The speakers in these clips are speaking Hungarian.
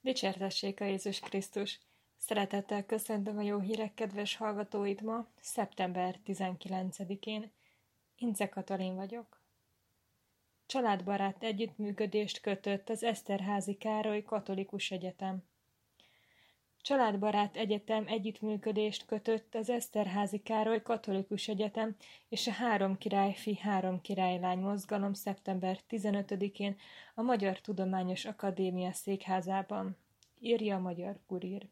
Dicsértessék a Jézus Krisztus! Szeretettel köszöntöm a jó hírek kedves hallgatóit ma, szeptember 19-én. Ince Katalin vagyok. Családbarát együttműködést kötött az Eszterházy Károly Katolikus Egyetem. Családbarát egyetem együttműködést kötött az Eszterházy Károly Katolikus Egyetem és a Három királyfi, Három királylány mozgalom szeptember 15-én a Magyar Tudományos Akadémia székházában, írja a Magyar Kurír.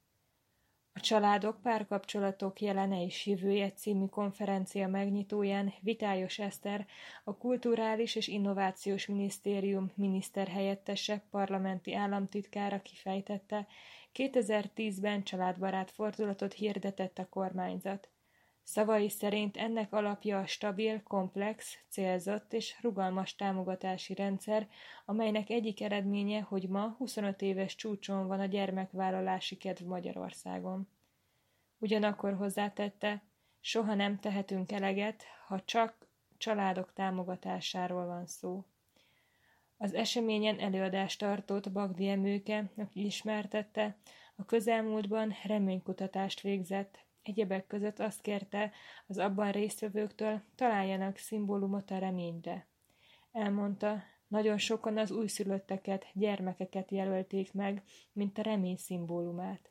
A Családok, párkapcsolatok jelene és jövője című konferencia megnyitóján Vitályos Eszter, a Kulturális és Innovációs Minisztérium miniszterhelyettese, parlamenti államtitkára kifejtette, 2010-ben családbarát fordulatot hirdetett a kormányzat. Szavai szerint ennek alapja a stabil, komplex, célzott és rugalmas támogatási rendszer, amelynek egyik eredménye, hogy ma 25 éves csúcson van a gyermekvállalási kedv Magyarországon. Ugyanakkor hozzátette, soha nem tehetünk eleget, ha csak családok támogatásáról van szó. Az eseményen előadást tartott Bagdi Emőke, aki ismertette, a közelmúltban reménykutatást végzett. Egyebek között azt kérte az abban résztvevőktől, találjanak szimbólumot a reményre. Elmondta, nagyon sokan az újszülötteket, gyermekeket jelölték meg, mint a remény szimbólumát.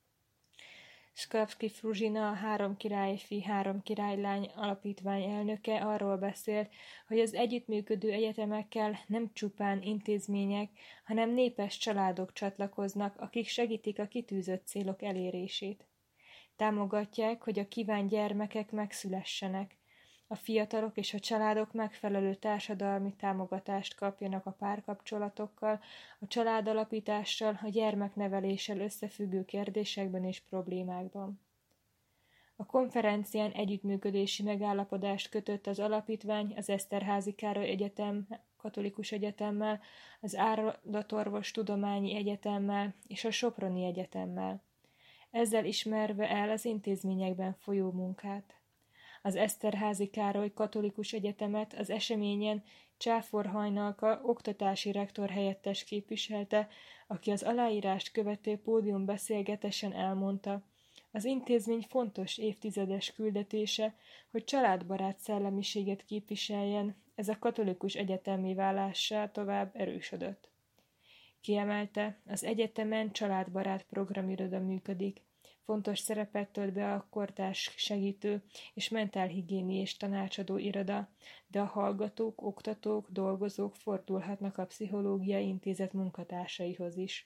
Sklavski Fruzsina, a Három királyfi, Három királylány alapítvány elnöke arról beszélt, hogy az együttműködő egyetemekkel nem csupán intézmények, hanem népes családok csatlakoznak, akik segítik a kitűzött célok elérését. Támogatják, hogy a kívánt gyermekek megszülessenek, a fiatalok és a családok megfelelő társadalmi támogatást kapjanak a párkapcsolatokkal, a családalapítással, a gyermekneveléssel összefüggő kérdésekben és problémákban. A konferencián együttműködési megállapodást kötött az alapítvány az Eszterházy Károly Egyetem, Katolikus Egyetemmel, az Állatorvos Tudományi Egyetemmel és a Soproni Egyetemmel. Ezzel ismerve el az intézményekben folyó munkát. Az Eszterházy Károly Katolikus Egyetemet az eseményen Csáfor Hajnalka oktatási rektor helyettes képviselte, aki az aláírást követő pódiumbeszélgetésen elmondta, az intézmény fontos évtizedes küldetése, hogy családbarát szellemiséget képviseljen, ez a katolikus egyetemmé válással tovább erősödött. Kiemelte, az egyetemen családbarát programiroda működik, fontos szerepet tölt be a kortárs segítő és mentálhigiéniás tanácsadó iroda, de a hallgatók, oktatók, dolgozók fordulhatnak a pszichológiai intézet munkatársaihoz is.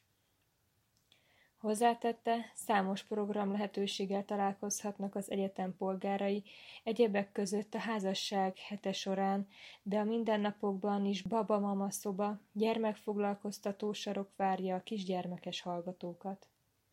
Hozzátette, számos program lehetőséggel találkozhatnak az egyetem polgárai, egyebek között a házasság hete során, de a mindennapokban is baba-mama szoba, gyermekfoglalkoztató sarok várja a kisgyermekes hallgatókat.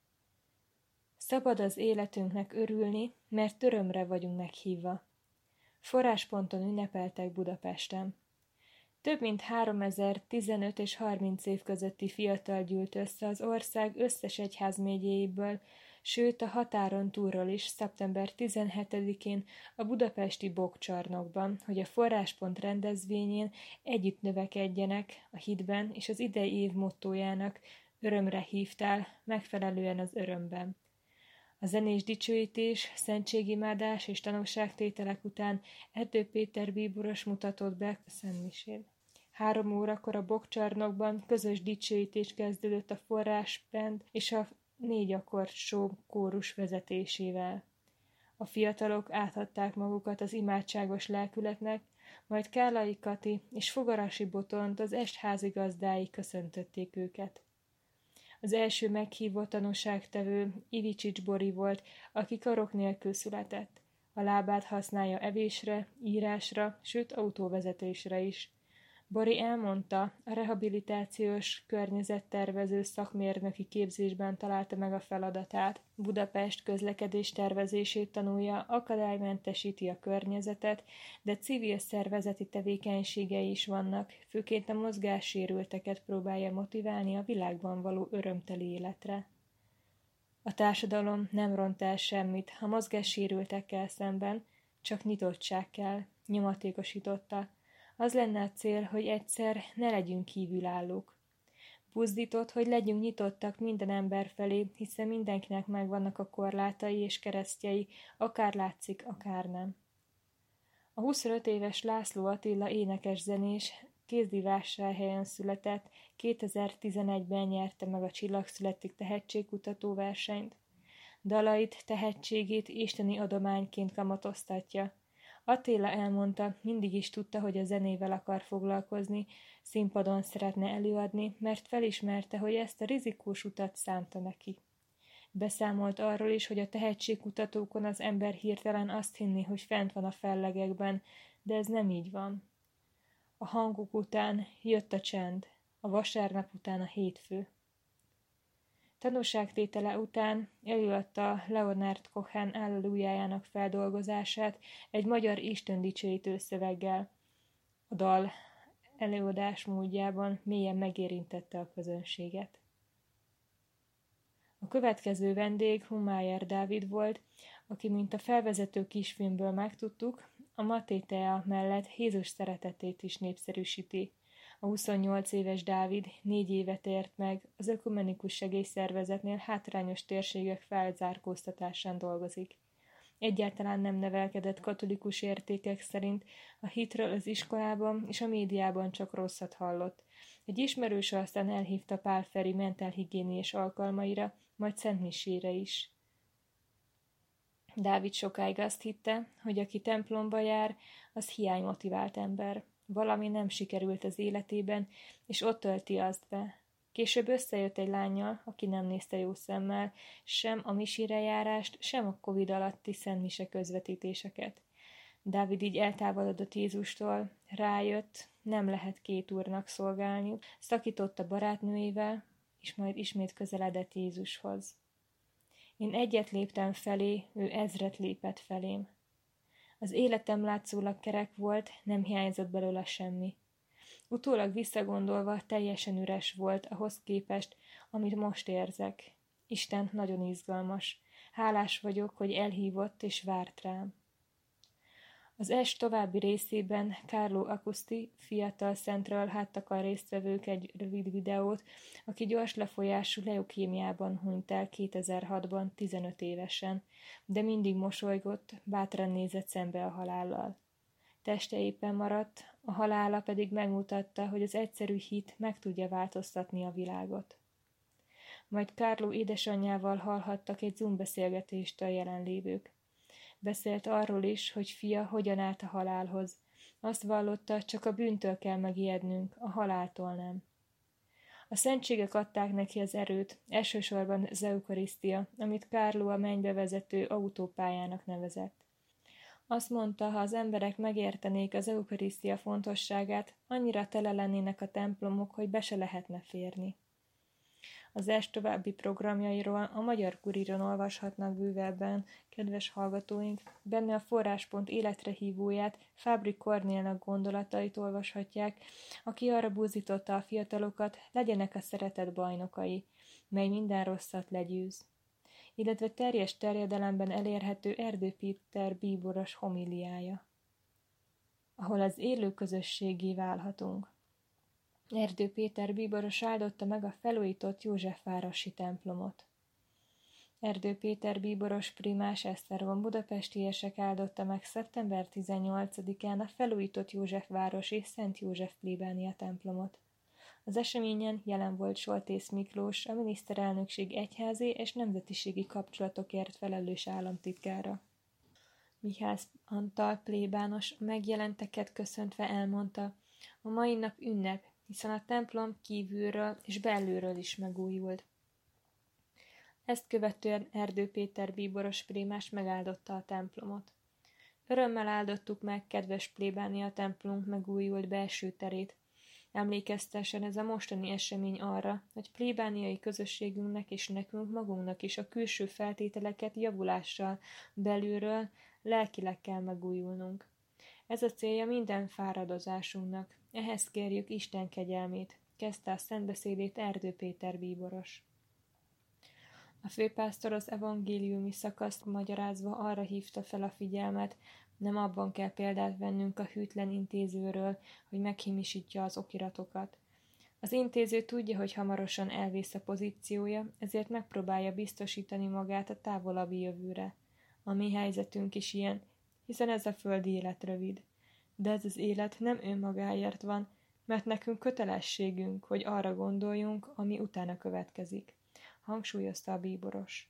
Szabad az életünknek örülni, mert örömre vagyunk meghívva. Forrásponton ünnepeltek Budapesten. Több mint 3000 15 és 30 év közötti fiatal gyűlt össze az ország összes egyházmegyéjéből, sőt a határon túlról is szeptember 17-én a budapesti Bokcsarnokban, hogy a Forráspont rendezvényén együtt növekedjenek a hitben és az idei év mottójának örömre hívtál, megfelelően az örömben. A zenés dicsőítés, szentségimádás és tanúságtételek után Erdő Péter bíboros mutatott be a szentmisén. 3 órakor a Bokcsarnokban közös dicsőítés kezdődött a Forrásband és a 4 akkord show kórus vezetésével. A fiatalok átadták magukat az imádságos lelkületnek, majd Kállai Kati és Fogarasi Botont, az est házigazdái köszöntötték őket. Az első meghívott tanúságtevő Ivicsics Bori volt, aki karok nélkül született. A lábát használja evésre, írásra, sőt autóvezetésre is. Bori elmondta, a rehabilitációs környezettervező szakmérnöki képzésben találta meg a feladatát. Budapest közlekedés tervezését tanulja, akadálymentesíti a környezetet, de civil szervezeti tevékenységei is vannak, főként a mozgássérülteket próbálja motiválni a világban való örömteli életre. A társadalom nem ront el semmit a mozgássérültekkel szemben, csak nyitottság kell, nyomatékosította. Az lenne a cél, hogy egyszer ne legyünk kívülállók. Buzdított, hogy legyünk nyitottak minden ember felé, hiszen mindenkinek megvannak a korlátai és keresztjei, akár látszik, akár nem. A 25 éves László Attila énekes-zenés Kézdivásárhelyen született, 2011-ben nyerte meg a Csillagszületik tehetségkutató versenyt. Dalait, tehetségét isteni adományként kamatoztatja. Attila elmondta, mindig is tudta, hogy a zenével akar foglalkozni, színpadon szeretne előadni, mert felismerte, hogy ezt a rizikós utat szánta neki. Beszámolt arról is, hogy a tehetségkutatókon az ember hirtelen azt hinni, hogy fent van a fellegekben, de ez nem így van. A hangok után jött a csend, a vasárnap után a hétfő. Tanúságtétele után előadta Leonard Cohen Allelujájának feldolgozását egy magyar istendicsőítő szöveggel. A dal előadás módjában mélyen megérintette a közönséget. A következő vendég Humájer Dávid volt, aki, mint a felvezető kisfilmből megtudtuk, a Matétea mellett Jézus szeretetét is népszerűsíti. A 28 éves Dávid 4 évet ért meg, az Ökumenikus Segélyszervezetnél hátrányos térségek felzárkóztatásán dolgozik. Egyáltalán nem nevelkedett katolikus értékek szerint, a hitről az iskolában és a médiában csak rosszat hallott. Egy ismerőse aztán elhívta Pál Feri mentálhigiéniás alkalmaira, majd szentmisére is. Dávid sokáig azt hitte, hogy aki templomba jár, az hiánymotivált ember. Valami nem sikerült az életében, és ott tölti azt be. Később összejött egy lánnyal, aki nem nézte jó szemmel, sem a misire járást, sem a Covid alatti szentmise közvetítéseket. Dávid így eltávolodott Jézustól, rájött, nem lehet 2 úrnak szolgálni, szakított a barátnőjével, és majd ismét közeledett Jézushoz. Én 1 léptem felé, ő 1000 lépett felém. Az életem látszólag kerek volt, nem hiányzott belőle semmi. Utólag visszagondolva teljesen üres volt ahhoz képest, amit most érzek. Isten nagyon izgalmas. Hálás vagyok, hogy elhívott és várt rám. Az est további részében Carlo Accusti, fiatal szentről háttakar résztvevők egy rövid videót, aki gyors lefolyású leukémiában hunyt el 2006-ban 15 évesen, de mindig mosolygott, bátran nézett szembe a halállal. Teste éppen maradt, a halála pedig megmutatta, hogy az egyszerű hit meg tudja változtatni a világot. Majd Carlo édesanyjával hallhattak egy Zoom-beszélgetést a jelenlévők. Beszélt arról is, hogy fia hogyan állt a halálhoz. Azt vallotta, csak a bűntől kell megijednünk, a haláltól nem. A szentségek adták neki az erőt, elsősorban az eukarisztia, amit Carlo a mennybe vezető autópályának nevezett. Azt mondta, ha az emberek megértenék az eukarisztia fontosságát, annyira tele lennének a templomok, hogy be se lehetne férni. Az est további programjairól a Magyar Kuríron olvashatnak bővebben, kedves hallgatóink, benne a Forráspont életre hívóját, Fábri Kornélnak gondolatait olvashatják, aki arra buzdította a fiatalokat, legyenek a szeretet bajnokai, mely minden rosszat legyőz. Illetve teljes terjedelemben elérhető Erdő Péter bíboros homiliája, ahol az élő közösségé válhatunk. Erdő Péter bíboros áldotta meg a felújított Józsefvárosi templomot. Erdő Péter bíboros primás Esztergom budapestiesek áldotta meg szeptember 18-án a felújított Józsefvárosi Szent József plébánia templomot. Az eseményen jelen volt Soltész Miklós, a miniszterelnökség egyházi és nemzetiségi kapcsolatokért felelős államtitkára. Mihály Antal plébános megjelenteket köszöntve elmondta, a mai nap ünnep, hiszen a templom kívülről és belülről is megújult. Ezt követően Erdő Péter bíboros prímás megáldotta a templomot. Örömmel áldottuk meg, kedves plébánia templomunk megújult belső terét. Emlékeztessen ez a mostani esemény arra, hogy plébániai közösségünknek és nekünk magunknak is a külső feltételeket javulással belülről, lelkileg kell megújulnunk. Ez a célja minden fáradozásunknak. Ehhez kérjük Isten kegyelmét, kezdte a szentbeszédét Erdő Péter bíboros. A főpásztor az evangéliumi szakaszt magyarázva arra hívta fel a figyelmet, nem abban kell példát vennünk a hűtlen intézőről, hogy meghímisítja az okiratokat. Az intéző tudja, hogy hamarosan elvész a pozíciója, ezért megpróbálja biztosítani magát a távolabbi jövőre. A mi helyzetünk is ilyen, hiszen ez a földi élet rövid. De ez az élet nem önmagáért van, mert nekünk kötelességünk, hogy arra gondoljunk, ami utána következik, hangsúlyozta a bíboros.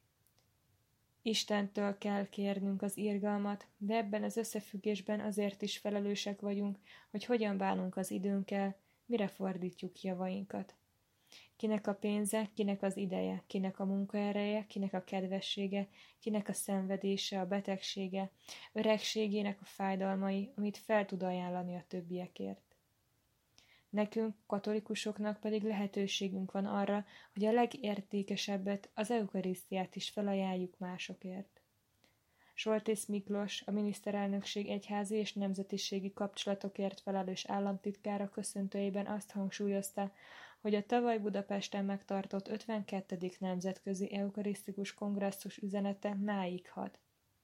Istentől kell kérnünk az irgalmat, de ebben az összefüggésben azért is felelősek vagyunk, hogy hogyan bánunk az időnkkel, mire fordítjuk javainkat. Kinek a pénze, kinek az ideje, kinek a munkaereje, kinek a kedvessége, kinek a szenvedése, a betegsége, öregségének a fájdalmai, amit fel tud ajánlani a többiekért. Nekünk, katolikusoknak pedig lehetőségünk van arra, hogy a legértékesebbet, az eukarisztiát is felajánljuk másokért. Soltész Miklós, a miniszterelnökség egyházi és nemzetiségi kapcsolatokért felelős államtitkára köszöntőjében azt hangsúlyozta, hogy a tavaly Budapesten megtartott 52. nemzetközi eukarisztikus kongresszus üzenete máig hat.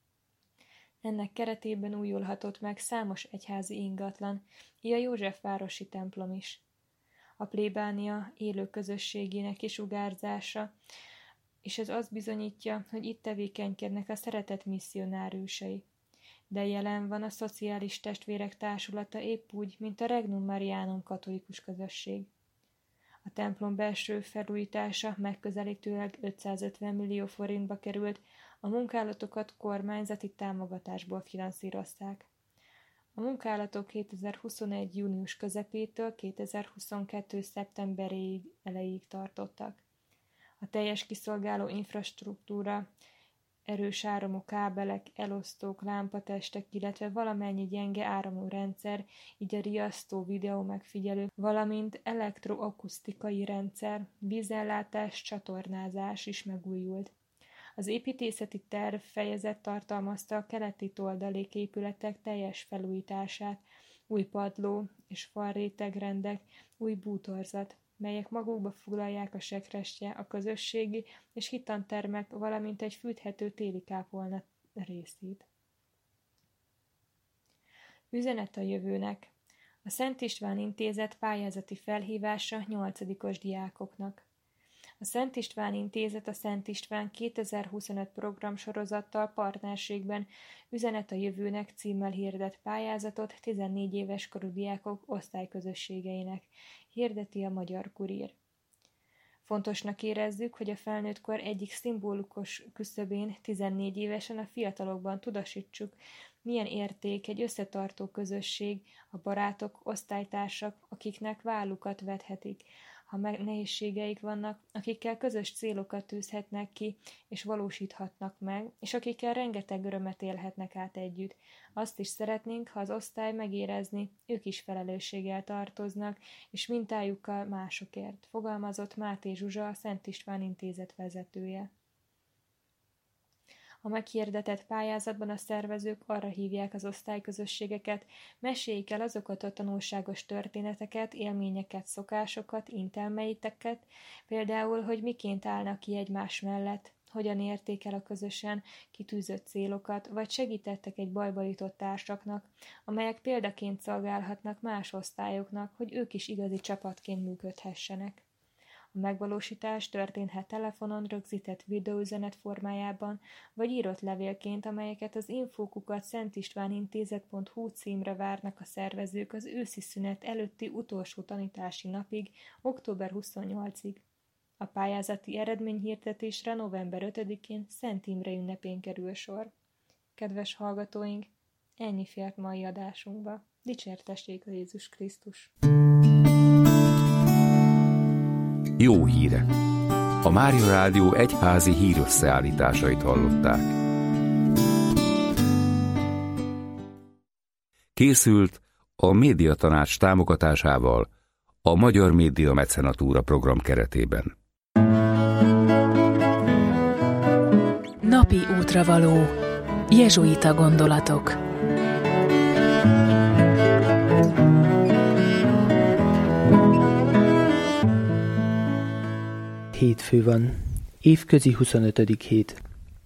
Ennek keretében újulhatott meg számos egyházi ingatlan, így a Józsefvárosi templom is. A plébánia élő közösségének kisugárzása, és ez azt bizonyítja, hogy itt tevékenykednek a szeretett misszionárősei. De jelen van a Szociális Testvérek Társulata épp úgy, mint a Regnum Marianum katolikus közösség. A templom belső felújítása megközelítőleg 550 millió forintba került, a munkálatokat kormányzati támogatásból finanszírozták. A munkálatok 2021. június közepétől 2022. szeptemberéig elejéig tartottak. A teljes kiszolgáló infrastruktúra, erős áramú kábelek, elosztók, lámpatestek, illetve valamennyi gyenge áramú rendszer, így a riasztó videó megfigyelő, valamint elektroakusztikai rendszer, vízellátás, csatornázás is megújult. Az építészeti terv fejezet tartalmazta a keleti toldaléképületek teljes felújítását, új padló és falrétegrendek, új bútorzat, melyek magukba foglalják a sekrestye, a közösségi és hittantermek, valamint egy fűthető téli kápolna részét. Üzenet a jövőnek. A Szent István Intézet pályázati felhívása 8-os diákoknak. A Szent István Intézet a Szent István 2025 programsorozattal partnerségben Üzenet a jövőnek címmel hirdet pályázatot 14 éves korú diákok osztályközösségeinek, hirdeti a Magyar Kurír. Fontosnak érezzük, hogy a felnőttkor egyik szimbolikus küszöbén 14 évesen a fiatalokban tudatosítsuk, milyen érték egy összetartó közösség, a barátok, osztálytársak, akiknek vállukat vethetik, ha nehézségeik vannak, akikkel közös célokat tűzhetnek ki, és valósíthatnak meg, és akikkel rengeteg örömet élhetnek át együtt. Azt is szeretnénk, ha az osztály megérezni, ők is felelősséggel tartoznak, és mintájukkal másokért, fogalmazott Máté Zsuzsa, a Szent István Intézet vezetője. A meghirdetett pályázatban a szervezők arra hívják az osztályközösségeket, meséljék el azokat a tanulságos történeteket, élményeket, szokásokat, intelmeiteket, például, hogy miként állnak ki egymás mellett, hogyan érték el a közösen kitűzött célokat, vagy segítettek egy bajba jutott társaknak, amelyek példaként szolgálhatnak más osztályoknak, hogy ők is igazi csapatként működhessenek. A megvalósítás történhet telefonon rögzített videóüzenet formájában, vagy írott levélként, amelyeket az info@szentistvánintézet.hu címre várnak a szervezők az őszi szünet előtti utolsó tanítási napig, október 28-ig. A pályázati eredményhirdetésre november 5-én Szent Imre ünnepén kerül sor. Kedves hallgatóink, ennyi fért mai adásunkba. Dicsértessék a Jézus Krisztus! Jó hírek! A Mária Rádió egyházi hírösszeállításait hallották. Készült a Médiatanács támogatásával a Magyar Média Mecenatúra program keretében. Napi útravaló. Jezsuita gondolatok. Hétfő van. Évközi 25. hét.